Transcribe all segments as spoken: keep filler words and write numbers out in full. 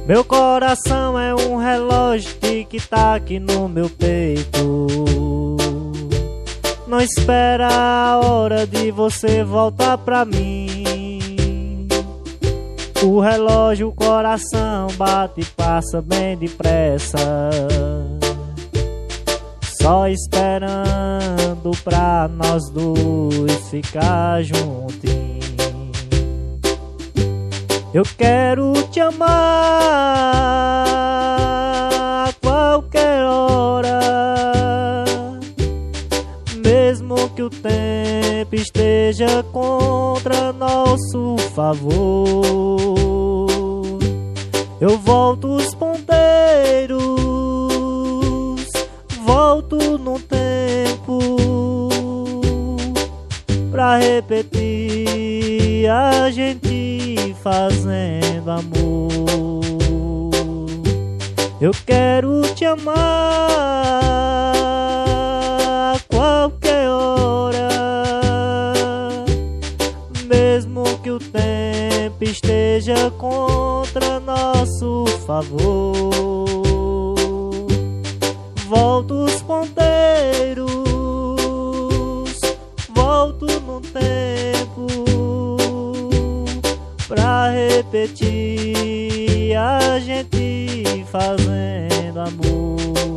Meu coração é um relógio tic-tac no meu peito. Não espera a hora de você voltar pra mim. O relógio, o coração bate e passa bem depressa, só esperando pra nós dois ficar juntinhos. Eu quero te amar a qualquer hora, mesmo que o tempo esteja contra nosso favor. Eu volto os ponteiros, volto no tempo pra repetir a gente fazendo amor. Eu quero te amar a qualquer hora, mesmo que o tempo esteja contra nosso favor. Volto os ponteiros, volto no tempo pra repetir a gente fazendo amor.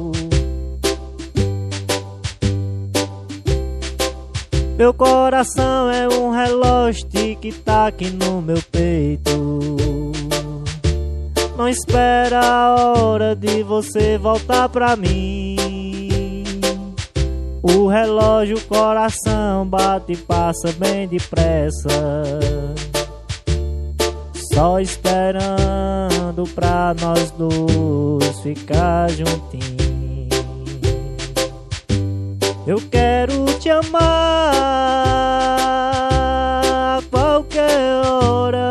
Meu coração é um relógio tic-tac no meu peito. Não espera a hora de você voltar pra mim. O relógio, o coração bate e passa bem depressa, só esperando pra nós dois ficar juntinhos. Eu quero te amar a qualquer hora,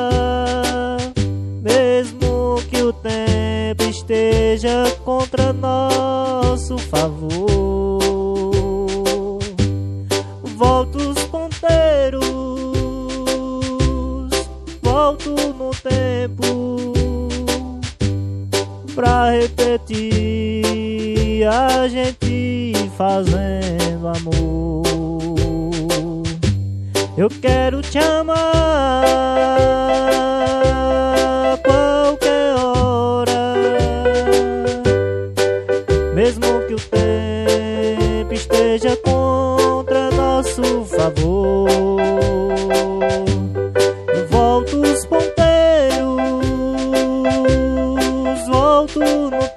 mesmo que o tempo esteja contra nosso favor. Volto os ponteiros, volto no tempo pra repetir a gente fazendo amor. Eu quero te amar a qualquer hora, mesmo que o tempo esteja contra nosso favor. Eu volto os ponteiros, volto no